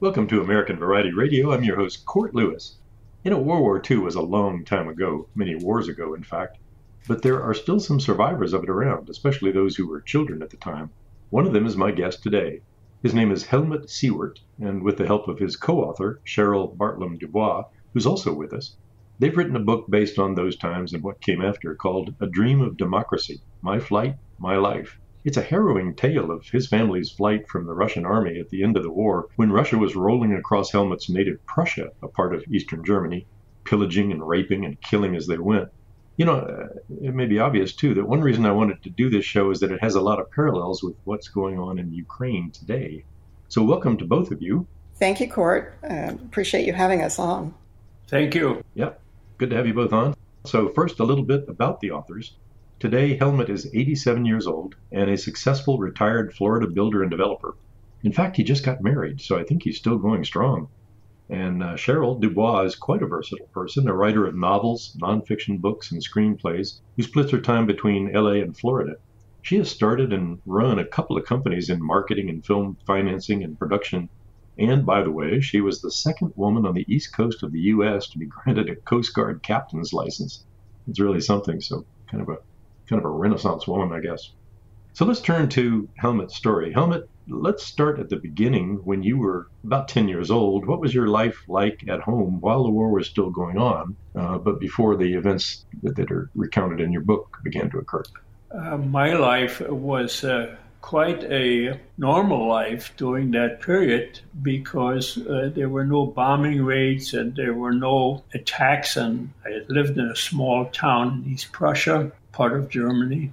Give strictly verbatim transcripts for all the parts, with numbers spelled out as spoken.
Welcome to American Variety Radio. I'm your host, Court Lewis. You know, World War Two was a long time ago, many wars ago, in fact, but there are still some survivors of it around, especially those who were children at the time. One of them is my guest today. His name is Helmut Siewert, and with the help of his co-author, Cheryl Bartlam Dubois, who's also with us, they've written a book based on those times and what came after called A Dream of Democracy, My Flight, My Life. It's a harrowing tale of his family's flight from the Russian army at the end of the war when Russia was rolling across Helmut's native Prussia, a part of Eastern Germany, pillaging and raping and killing as they went. You know, it may be obvious, too, that one reason I wanted to do this show is that it has a lot of parallels with what's going on in Ukraine today. So welcome to both of you. Thank you, Court. Uh, appreciate you having us on. Thank you. Yep. Good to have you both on. So first, a little bit about the authors. Today, Helmut is eighty-seven years old and a successful retired Florida builder and developer. In fact, he just got married, so I think he's still going strong. And uh, Cheryl Dubois is quite a versatile person, a writer of novels, nonfiction books, and screenplays, who splits her time between L A and Florida. She has started and run a couple of companies in marketing and film financing and production. And, by the way, she was the second woman on the East Coast of the U S to be granted a Coast Guard captain's license. It's really something, so kind of a kind of a Renaissance woman, I guess. So let's turn to Helmut's story. Helmut, let's start at the beginning when you were about ten years old. What was your life like at home while the war was still going on, uh, but before the events that, that are recounted in your book began to occur? Uh, my life was uh, quite a normal life during that period because uh, there were no bombing raids and there were no attacks. And I lived in a small town in East Prussia, part of Germany.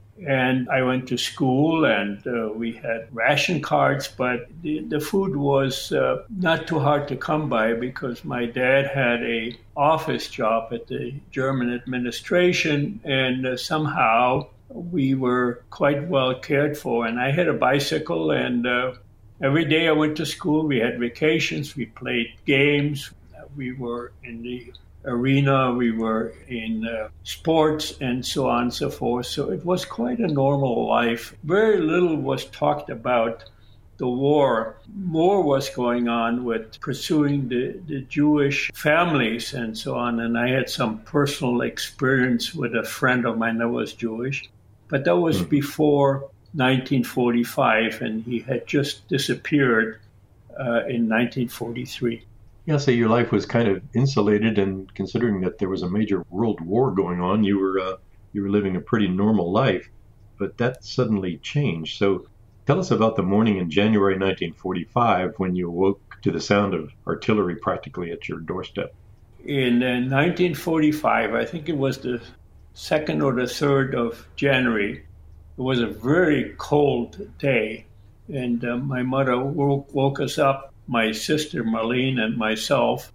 And I went to school and uh, we had ration cards, but the, the food was uh, not too hard to come by because my dad had a office job at the German administration, and uh, somehow we were quite well cared for. And I had a bicycle, and uh, every day I went to school. We had vacations, we played games, we were in the arena, we were in uh, sports, and so on and so forth. So it was quite a normal life. Very little was talked about the war. More was going on with pursuing the, the Jewish families and so on. And I had some personal experience with a friend of mine that was Jewish. But that was before nineteen forty-five, and he had just disappeared uh, in nineteen forty-three. Yeah, so your life was kind of insulated, and considering that there was a major world war going on, you were uh, you were living a pretty normal life, but that suddenly changed. So tell us about the morning in January nineteen forty-five when you awoke to the sound of artillery practically at your doorstep. In uh, nineteen forty-five, I think it was the second or the third of January, it was a very cold day, and uh, my mother woke, woke us up, my sister Marlene and myself,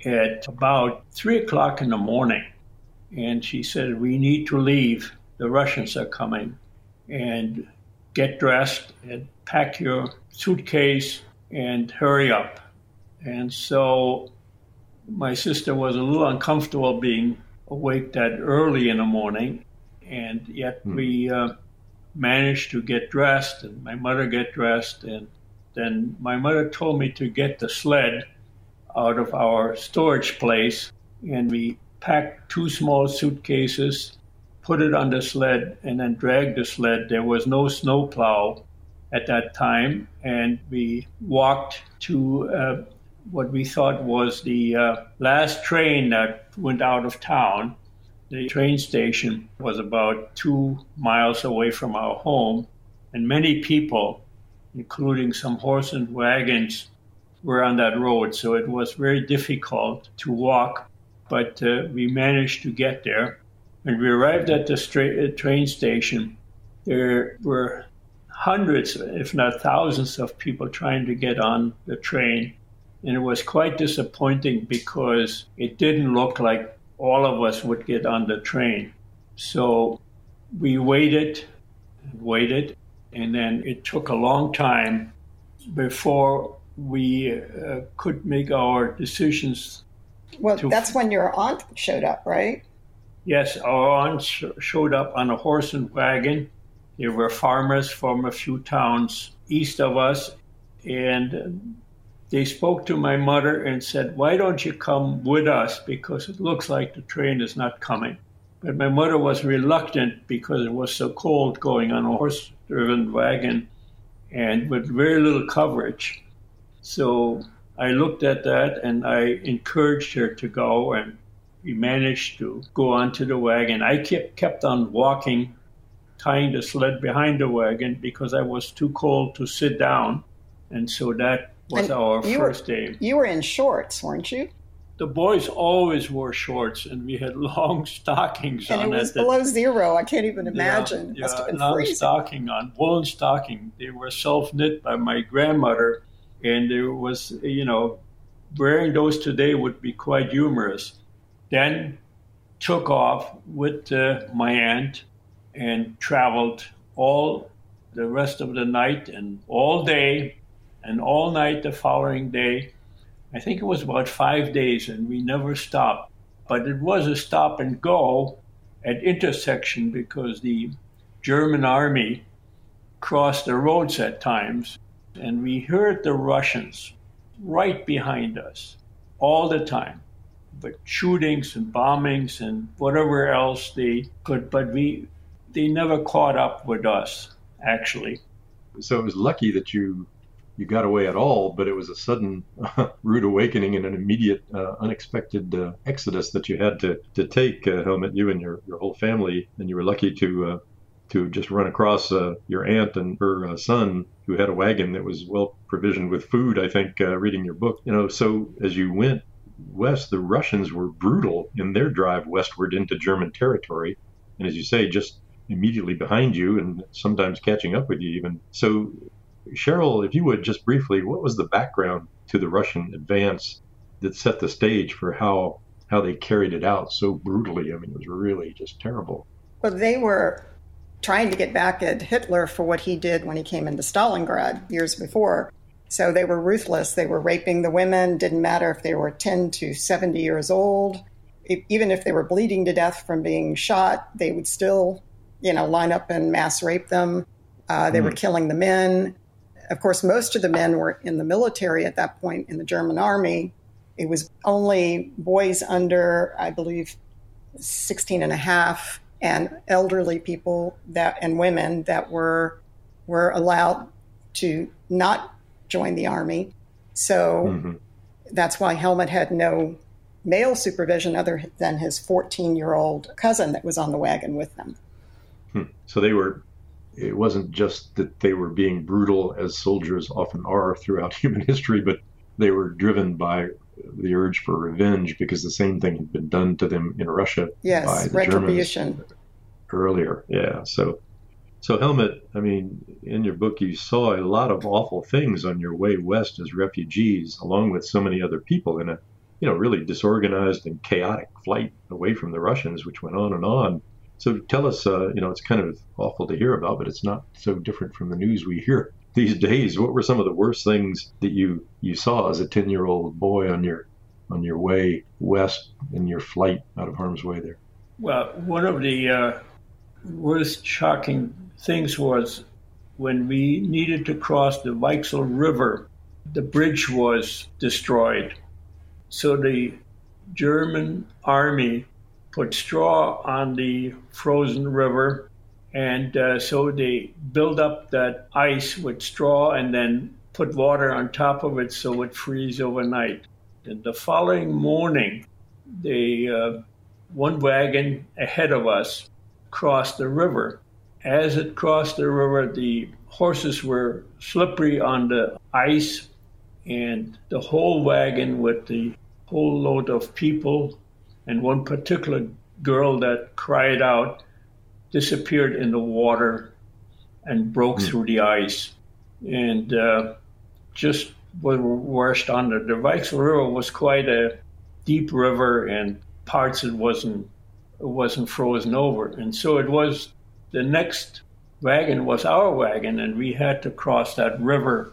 at about three o'clock in the morning. And she said, we need to leave. The Russians are coming. And get dressed and pack your suitcase and hurry up. And so my sister was a little uncomfortable being awake that early in the morning. And yet hmm. we uh, managed to get dressed, and my mother get dressed, and then my mother told me to get the sled out of our storage place, and we packed two small suitcases, put it on the sled, and then dragged the sled. There was no snowplow at that time, and we walked to uh, what we thought was the uh, last train that went out of town. The train station was about two miles away from our home, and many people, including some horse and wagons, were on that road. So it was very difficult to walk, but uh, we managed to get there. When we arrived at the stra- train station, there were hundreds, if not thousands, of people trying to get on the train. And it was quite disappointing because it didn't look like all of us would get on the train. So we waited and waited. And then it took a long time before we uh, could make our decisions. Well, to... that's when your aunt showed up, right? Yes, our aunt sh- showed up on a horse and wagon. There were farmers from a few towns east of us, and they spoke to my mother and said, why don't you come with us? Because it looks like the train is not coming. But my mother was reluctant because it was so cold going on a horse-driven wagon and with very little coverage. So I looked at that and I encouraged her to go, and we managed to go onto the wagon. I kept, kept on walking, tying the sled behind the wagon because I was too cold to sit down. And so that was and our first were, day. You were in shorts, weren't you? The boys always wore shorts, and we had long stockings and on. And it was that, below zero. I can't even imagine. Yeah, it must have been long freezing. stocking on, woolen stocking. They were self-knit by my grandmother, and there was, you know, wearing those today would be quite humorous. Then took off with uh, my aunt and traveled all the rest of the night and all day and all night the following day. I think it was about five days, and we never stopped. But it was a stop and go at intersection because the German army crossed the roads at times, and we heard the Russians right behind us all the time. But shootings and bombings and whatever else they could, but we they never caught up with us, actually. So it was lucky that you you got away at all, but it was a sudden uh, rude awakening and an immediate, uh, unexpected uh, exodus that you had to to take, uh, Helmut, you and your, your whole family, and you were lucky to uh, to just run across uh, your aunt and her uh, son, who had a wagon that was well provisioned with food, I think, uh, reading your book. You know, so as you went west, the Russians were brutal in their drive westward into German territory, and as you say, just immediately behind you and sometimes catching up with you even. So Cheryl, if you would just briefly, what was the background to the Russian advance that set the stage for how how they carried it out so brutally? I mean, it was really just terrible. Well, they were trying to get back at Hitler for what he did when he came into Stalingrad years before. So they were ruthless. They were raping the women. Didn't matter if they were ten to seventy years old. If, even if they were bleeding to death from being shot, they would still, you know, line up and mass rape them. Uh, they mm. were killing the men. Of course, most of the men were in the military at that point in the German army. It was only boys under, I believe, sixteen and a half and elderly people that and women that were were allowed to not join the army. So mm-hmm. that's why Helmut had no male supervision other than his fourteen-year-old cousin that was on the wagon with them. Hmm. So they were... It wasn't just that they were being brutal, as soldiers often are throughout human history, but they were driven by the urge for revenge because the same thing had been done to them in Russia yes, by the retribution. Germans earlier. Yeah. So, so Helmut, I mean, in your book, you saw a lot of awful things on your way west as refugees, along with so many other people in a, you know, really disorganized and chaotic flight away from the Russians, which went on and on. So tell us, uh, you know, it's kind of awful to hear about, but it's not so different from the news we hear these days. What were some of the worst things that you, you saw as a ten-year-old boy on your on your way west in your flight out of harm's way there? Well, one of the uh, worst shocking things was when we needed to cross the Weichsel River, the bridge was destroyed. So the German army put straw on the frozen river, and uh, so they build up that ice with straw and then put water on top of it so it would freeze overnight. And the following morning, they, uh, one wagon ahead of us crossed the river. As it crossed the river, the horses were slippery on the ice, and the whole wagon with the whole load of people and one particular girl that cried out disappeared in the water and broke mm. through the ice and uh, just was washed under. The Weichsel River was quite a deep river, and parts it wasn't it wasn't frozen over. And so it was, the next wagon was our wagon, and we had to cross that river.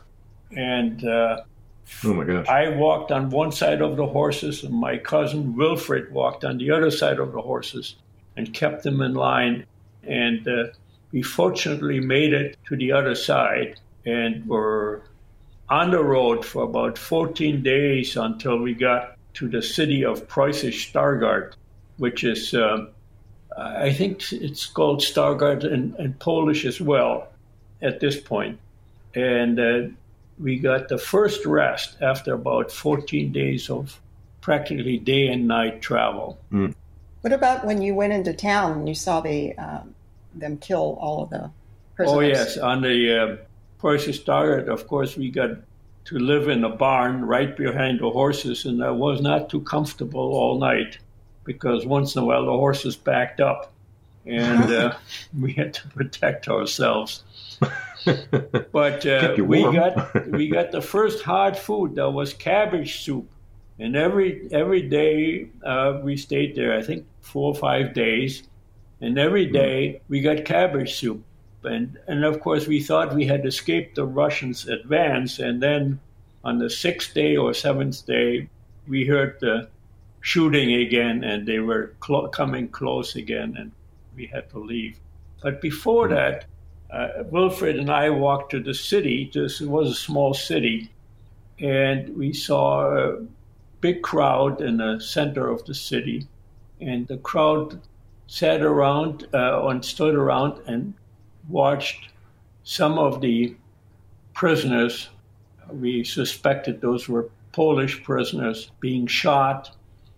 And uh, oh my gosh. I walked on one side of the horses, and my cousin Wilfred walked on the other side of the horses and kept them in line. And uh, we fortunately made it to the other side and were on the road for about fourteen days until we got to the city of Preußisch Stargard, which is, uh, I think it's called Stargard in, in Polish as well at this point. And uh, we got the first rest after about fourteen days of practically day and night travel. Mm. What about when you went into town and you saw the um, them kill all of the prisoners? Oh, yes. On the uh, Preußisch Stargard, of course, we got to live in a barn right behind the horses, and that was not too comfortable all night because once in a while the horses backed up, and uh, we had to protect ourselves. But uh, we got we got the first hot food. That was cabbage soup, and every every day uh, we stayed there. I think four or five days, and every day we got cabbage soup. And and of course we thought we had escaped the Russians' advance, and then on the sixth day or seventh day we heard the shooting again, and they were clo- coming close again, and we had to leave. But before that. Uh, Wilfred and I walked to the city. This was a small city, and we saw a big crowd in the center of the city. And the crowd sat around uh, and stood around and watched some of the prisoners. We suspected those were Polish prisoners being shot,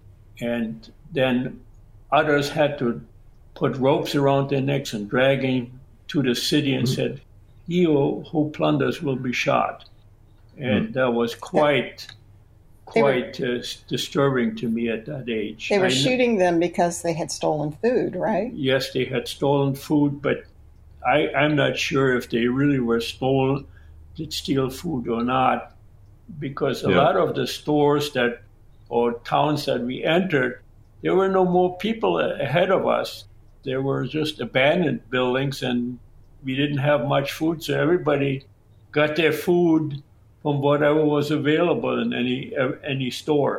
and then others had to put ropes around their necks and dragging to the city and said, "He who plunders will be shot." And that was quite, quite were, uh, disturbing to me at that age. They were I shooting them because they had stolen food, right? Yes, they had stolen food, but I, I'm not sure if they really were stolen, did steal food or not, because a yeah. lot of the stores that or towns that we entered, there were no more people ahead of us. There were just abandoned buildings, and we didn't have much food, so everybody got their food from whatever was available in any any store.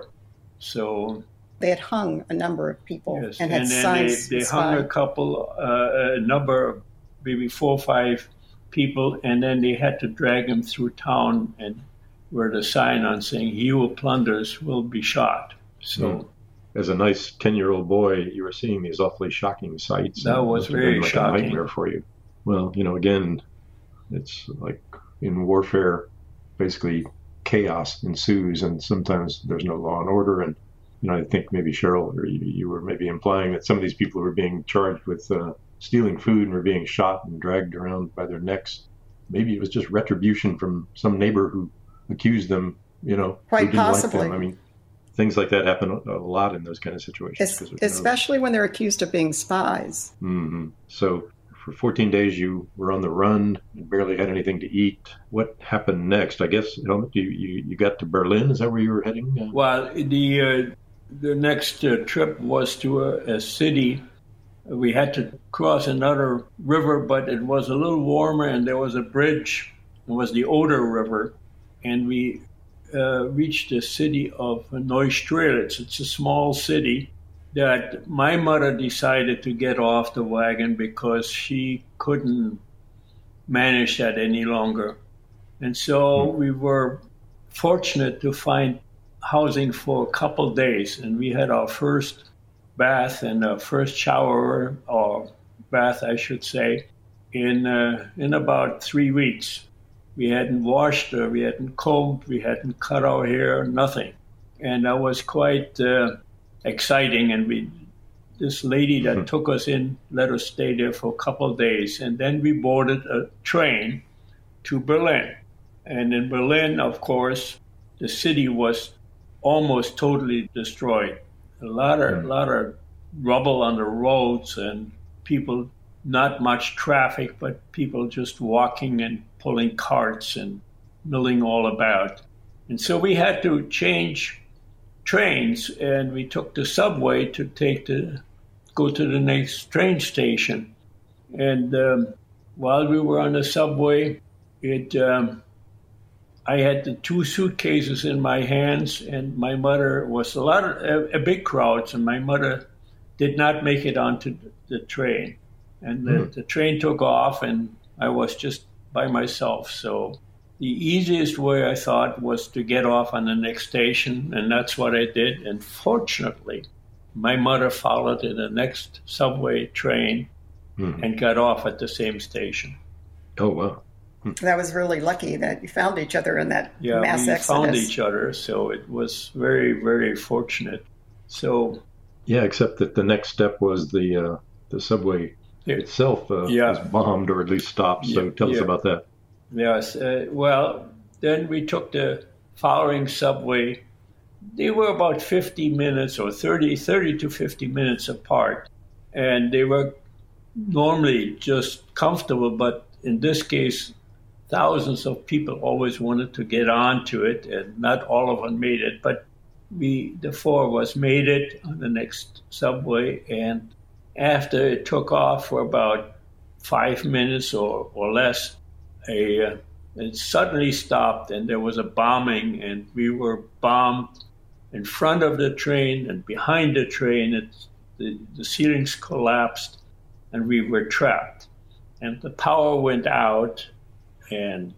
So they had hung a number of people yes, and had and then signs. They, they hung a couple, uh, a number, maybe four or five people, and then they had to drag them through town, and where the sign on saying "He who plunders will be shot." So. Mm. As a nice ten-year-old boy, you were seeing these awfully shocking sights. That was very like shocking. A nightmare for you. Well, you know, again, it's like in warfare, basically chaos ensues, and sometimes there's no law and order. And you know, I think maybe Cheryl, or you, you were maybe implying that some of these people were being charged with uh, stealing food and were being shot and dragged around by their necks. Maybe it was just retribution from some neighbor who accused them. You know, quite who didn't possibly. Like them. I mean. Things like that happen a lot in those kind of situations. Es- especially when they're accused of being spies. Mm-hmm. So for fourteen days, you were on the run and barely had anything to eat. What happened next? I guess Helmut, you, you, you got to Berlin. Is that where you were heading? Uh, well, the uh, the next uh, trip was to a, a city. We had to cross another river, but it was a little warmer, and there was a bridge. It was the Oder River, and we Uh, reached the city of Neustrelitz. It's a small city that my mother decided to get off the wagon because she couldn't manage that any longer. And so we were fortunate to find housing for a couple days, and we had our first bath and our first shower, or bath, I should say, in uh, in about three weeks. We hadn't washed, or we hadn't combed, we hadn't cut our hair, nothing. And that was quite uh, exciting. And we, this lady that mm-hmm. took us in let us stay there for a couple of days. And then we boarded a train to Berlin. And in Berlin, of course, the city was almost totally destroyed. A lot of, mm-hmm. lot of rubble on the roads, and people, not much traffic, but people just walking and pulling carts and milling all about. And so we had to change trains, and we took the subway to take the go to the next train station. And um, while we were on the subway, it um, I had the two suitcases in my hands, and my mother was a lot of a, a big crowd, and my mother did not make it onto the train. And the, mm. the train took off, and I was just by myself. So the easiest way, I thought, was to get off on the next station, and that's what I did. And fortunately, my mother followed in the next subway train mm-hmm. and got off at the same station. Oh, wow. That was really lucky that you found each other in that yeah, mass we exodus. found each other, so it was very, very fortunate. So, yeah, except that the next step was the uh, the subway it, itself uh, yeah. was bombed or at least stopped. So yeah, tell us yeah. about that. Yes. Uh, well, then we took the following subway. They were about fifty minutes or thirty, thirty to fifty minutes apart, and they were normally just comfortable, but in this case, thousands of people always wanted to get onto it, and not all of them made it. But we, the four of us, made it on the next subway. And after it took off for about five minutes or, or less, a, uh, it suddenly stopped, and there was a bombing, and we were bombed in front of the train and behind the train. It, the, the ceilings collapsed, and we were trapped. And the power went out. And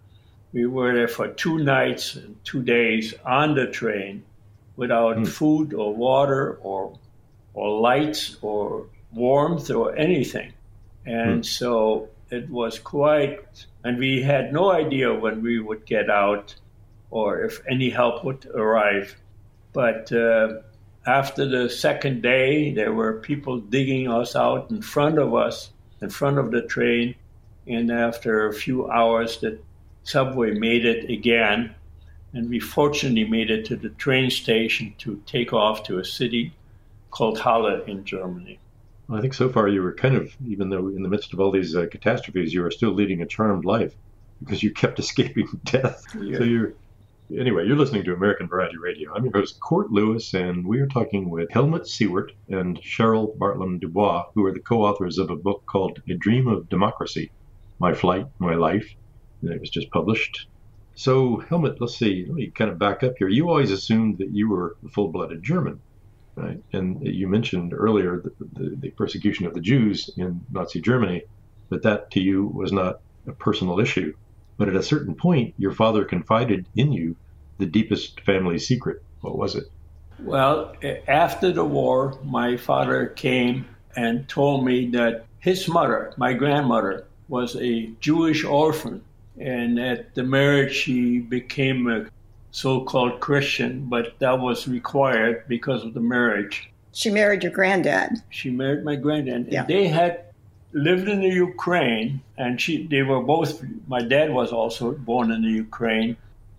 we were there for two nights and two days on the train without mm. food or water or or lights or warmth or anything. And mm. so it was quite, and we had no idea when we would get out or if any help would arrive. But uh, after the second day, there were people digging us out in front of us, in front of the train. And after a few hours, the subway made it again. And we fortunately made it to the train station to take off to a city called Halle in Germany. Well, I think so far you were kind of, even though in the midst of all these uh, catastrophes, you were still leading a charmed life because you kept escaping death. Yeah. So you're, anyway, you're listening to American Variety Radio. I'm your host, Court Lewis, and we are talking with Helmut Siewert and Cheryl Bartlam Dubois, who are the co-authors of a book called A Dream of Democracy. My Flight, My Life. It was just published. So, Helmut, let's see, let me kind of back up here. You always assumed that you were a full-blooded German, right? And you mentioned earlier the, the, the persecution of the Jews in Nazi Germany, but that to you was not a personal issue. But at a certain point, your father confided in you the deepest family secret. What was it? Well, after the war, my father came and told me that his mother, my grandmother, was a Jewish orphan, and at the marriage she became a so-called Christian, but that was required because of the marriage. She married your granddad. She married my granddad. Yeah. And they had lived in the Ukraine, and she they were both, my dad was also born in the Ukraine,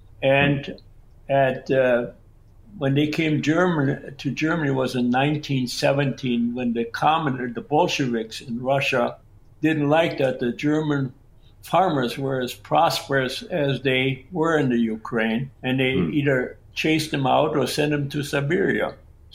and at uh, when they came German, to Germany was in nineteen seventeen, when the communist, the Bolsheviks in Russia didn't like that the German farmers were as prosperous as they were in the Ukraine, and they mm. either chased them out or sent them to Siberia.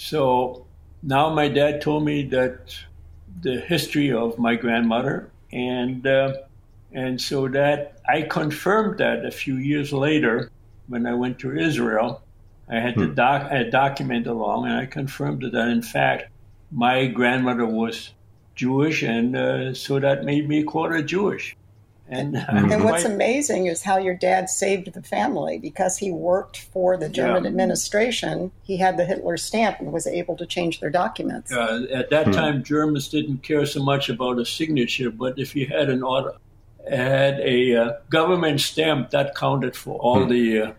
So now my dad told me that the history of my grandmother, and uh, and so that I confirmed that a few years later when I went to Israel. I had the doc, a document along, and I confirmed that in fact my grandmother was Jewish, and uh, so that made me quarter Jewish. And, uh, and what's my, amazing is how your dad saved the family, because he worked for the German yeah. administration. He had the Hitler stamp and was able to change their documents. Uh, at that time, Germans didn't care so much about a signature, but if you had an auto, had a uh, government stamp, that counted for all the uh,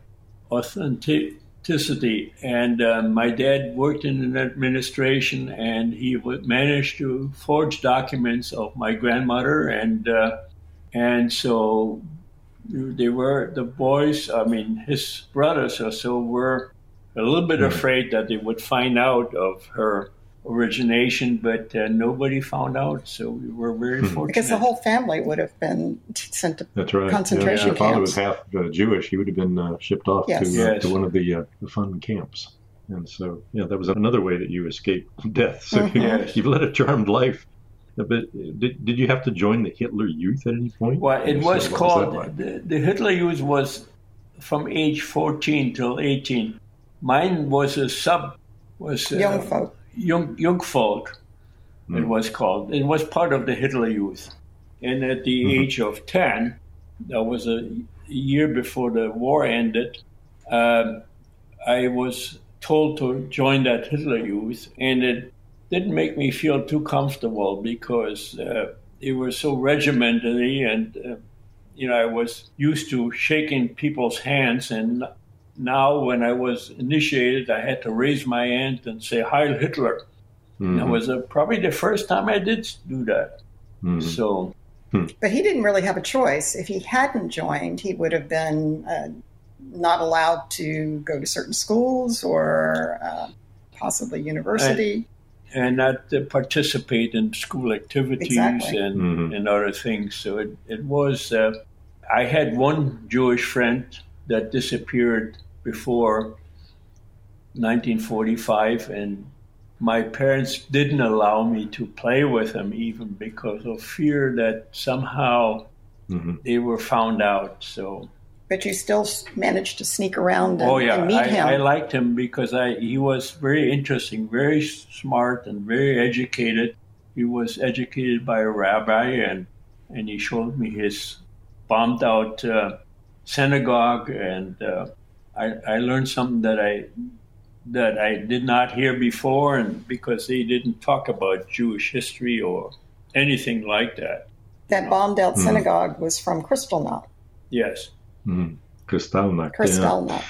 authenticity. And uh, my dad worked in an administration, and he would manage to forge documents of my grandmother, and uh, and so they were the boys. I mean, his brothers or so were a little bit afraid that they would find out of her origination, but uh, nobody found out, so we were very fortunate. Because the whole family would have been sent to That's right. concentration yeah, camps. My father was half uh, Jewish. He would have been uh, shipped off yes. to, uh, yes. to one of the, uh, the fun camps. And so, yeah, that was another way that you escaped death. So mm-hmm. yes. You've led a charmed life. But did, did you have to join the Hitler Youth at any point? Well, it was so, called, was like? the, the Hitler Youth was from age fourteen till eighteen. Mine was a sub, was uh, young folk. Young, young folk, mm. it was called. It was part of the Hitler Youth. And at the mm-hmm. age of ten, there was a a year before the war ended, uh, I was told to join that Hitler Youth, and it didn't make me feel too comfortable because uh, they were so regimentally, and uh, you know, I was used to shaking people's hands, and now when I was initiated, I had to raise my hand and say Heil Hitler. Mm-hmm. That was uh, probably the first time I did do that. Mm-hmm. So, but he didn't really have a choice. If he hadn't joined, he would have been uh, not allowed to go to certain schools or uh, possibly university. And, and not uh, participate in school activities exactly. and, mm-hmm. and other things. So it, it was, uh, I had one Jewish friend that disappeared before nineteen forty-five, and my parents didn't allow me to play with him even because of fear that somehow mm-hmm. they were found out. So, but you still managed to sneak around and, oh, yeah. and meet I, him. I liked him because I he was very interesting, very smart, and very educated. He was educated by a rabbi, and, and he showed me his bombed out uh, synagogue, and uh, I, I learned something that I that I did not hear before, and because they didn't talk about Jewish history or anything like that. That bombed out mm. synagogue was from Kristallnacht. Yes. Mm. Kristallnacht. Kristallnacht. Yeah.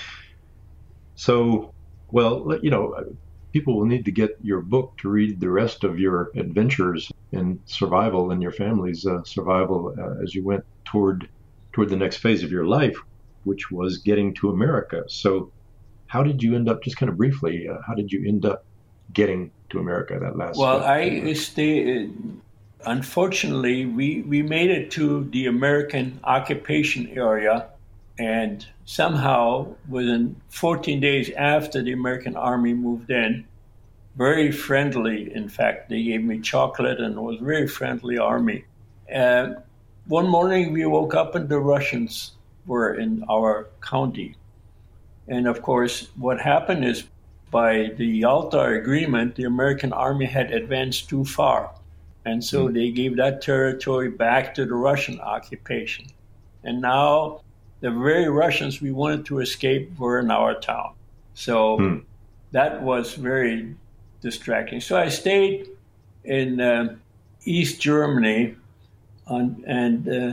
So, well, you know, people will need to get your book to read the rest of your adventures in survival and your family's uh, survival uh, as you went toward toward the next phase of your life, which was getting to America. So how did you end up, just kind of briefly, uh, how did you end up getting to America that last Well, step? I stayed, unfortunately, we, we made it to the American occupation area, and somehow within fourteen days after the American Army moved in, very friendly, in fact, they gave me chocolate and it was a very friendly army. Uh, one morning we woke up and the Russians were in our county. And of course, what happened is by the Yalta Agreement, the American Army had advanced too far. And so mm. they gave that territory back to the Russian occupation. And now the very Russians we wanted to escape were in our town. So mm. that was very distracting. So I stayed in uh, East Germany on, and uh,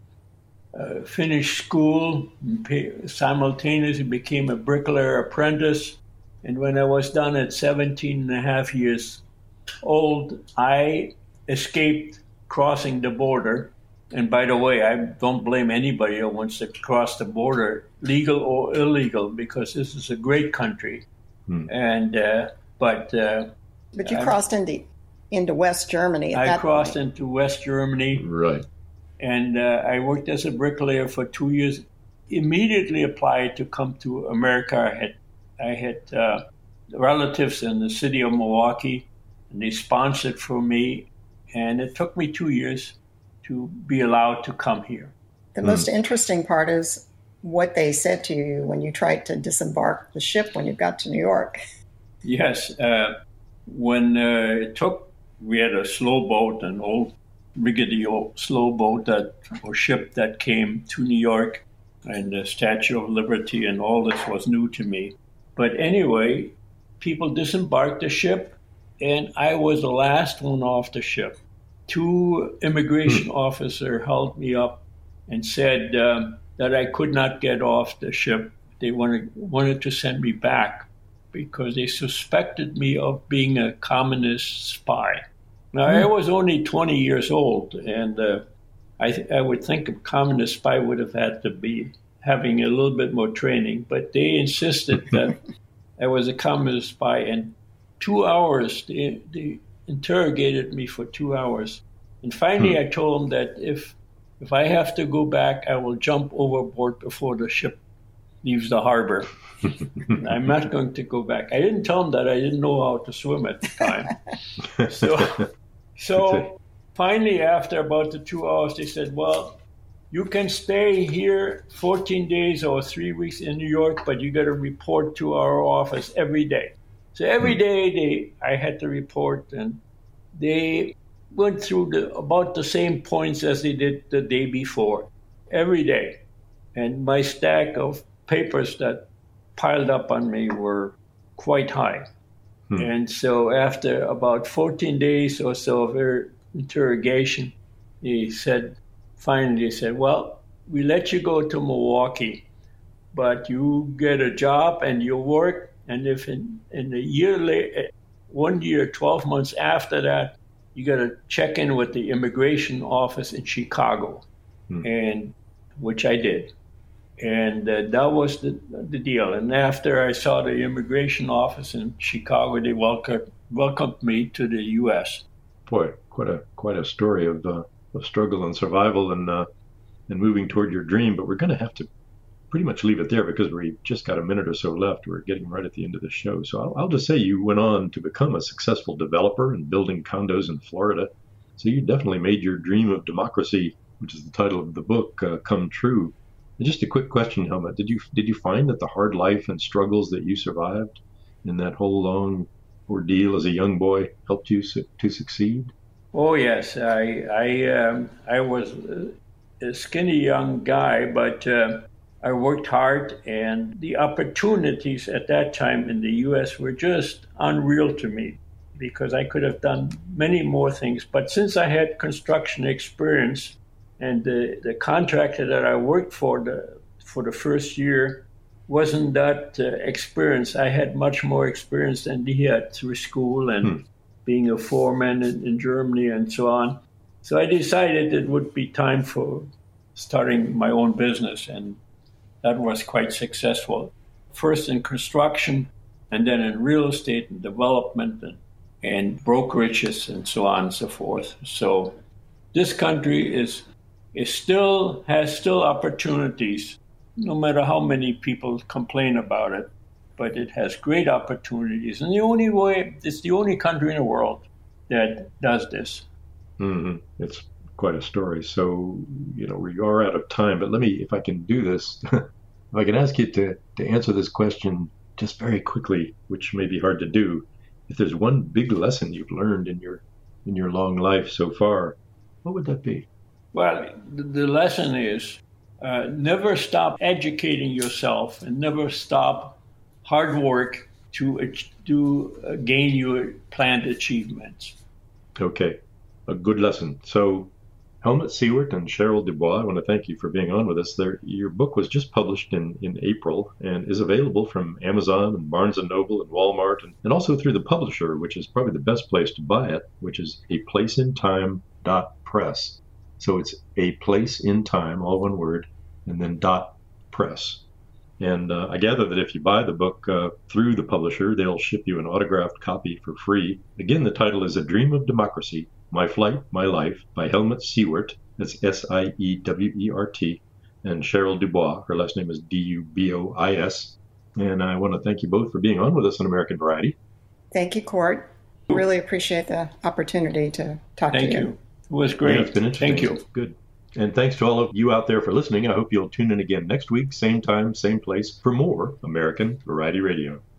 Uh, finished school, simultaneously became a bricklayer apprentice. And when I was done at seventeen and a half years old, I escaped crossing the border. And by the way, I don't blame anybody who wants to cross the border, legal or illegal, because this is a great country. Hmm. And uh, but uh, but you I, crossed into into West Germany. At I that crossed point. into West Germany. Right. And uh, I worked as a bricklayer for two years. Immediately applied to come to America. I had, I had uh, relatives in the city of Milwaukee, and they sponsored for me. And it took me two years to be allowed to come here. The mm. most interesting part is what they said to you when you tried to disembark the ship when you got to New York. Yes. Uh, when uh, it took, we had a slow boat, an old rickety slow boat that or ship that came to New York, and the Statue of Liberty, and all this was new to me. But anyway, people disembarked the ship, and I was the last one off the ship. Two immigration hmm. officers held me up and said um, that I could not get off the ship. They wanted wanted to send me back because they suspected me of being a communist spy. Now, I was only twenty years old, and uh, I, th- I would think a communist spy would have had to be having a little bit more training, but they insisted that I was a communist spy. And two hours, they, they interrogated me for two hours. And finally, hmm. I told them that if if I have to go back, I will jump overboard before the ship leaves the harbor. I'm not going to go back. I didn't tell them that I didn't know how to swim at the time. So... So finally, after about the two hours, they said, well, you can stay here fourteen days or three weeks in New York, but you got to report to our office every day. So every day they, I had to report, and they went through the, about the same points as they did the day before, every day. and my stack of papers that piled up on me were quite high. Hmm. And so after about fourteen days or so of er- interrogation, he said, finally he said, well, we let you go to Milwaukee, but you get a job and you work, and if in, in a year later, one year, twelve months after that, you got to check in with the immigration office in Chicago, hmm. and which I did. And uh, that was the, the deal. And after I saw the immigration office in Chicago, they welcomed, welcomed me to the U S. Boy, quite a quite a story of, uh, of struggle and survival and uh, and moving toward your dream. But we're going to have to pretty much leave it there because we've just got a minute or so left. We're getting right at the end of the show. So I'll, I'll just say you went on to become a successful developer and building condos in Florida. So you definitely made your dream of democracy, which is the title of the book, uh, come true. And just a quick question, Helmut. Did you did you find that the hard life and struggles that you survived in that whole long ordeal as a young boy helped you su- to succeed? Oh yes, I I um, I was a skinny young guy, but uh, I worked hard, and the opportunities at that time in the U S were just unreal to me because I could have done many more things. But since I had construction experience, and the, the contractor that I worked for the for the first year wasn't that uh, experienced. I had much more experience than he had through school and hmm. being a foreman in, in Germany and so on. So I decided it would be time for starting my own business, and that was quite successful. First in construction, and then in real estate and development and, and brokerages and so on and so forth. So this country is It still has still opportunities, no matter how many people complain about it, but it has great opportunities. And the only way, it's the only country in the world that does this. Mm-hmm. It's quite a story. So, you know, we are out of time, but let me, if I can do this, if I can ask you to, to answer this question just very quickly, which may be hard to do. If there's one big lesson you've learned in your in your long life so far, what would that be? Well, the lesson is uh, never stop educating yourself and never stop hard work to to uh, gain your planned achievements. Okay, a good lesson. So, Helmut Siewert and Cheryl Dubois, I want to thank you for being on with us. There, your book was just published in, in April and is available from Amazon and Barnes and Noble and Walmart, and, and also through the publisher, which is probably the best place to buy it, which is a place in time dot press. So it's a place in time, all one word, and then dot press. And uh, I gather that if you buy the book uh, through the publisher, they'll ship you an autographed copy for free. Again, the title is A Dream of Democracy, My Flight, My Life by Helmut Siewert. That's S I E W E R T. And Cheryl Dubois. Her last name is D U B O I S. And I want to thank you both for being on with us on American Variety. Thank you, Court. Really appreciate the opportunity to talk thank to you. you. It was great. Yeah, it's been interesting. Thank you. Good. And thanks to all of you out there for listening. I hope you'll tune in again next week, same time, same place, for more American Variety Radio.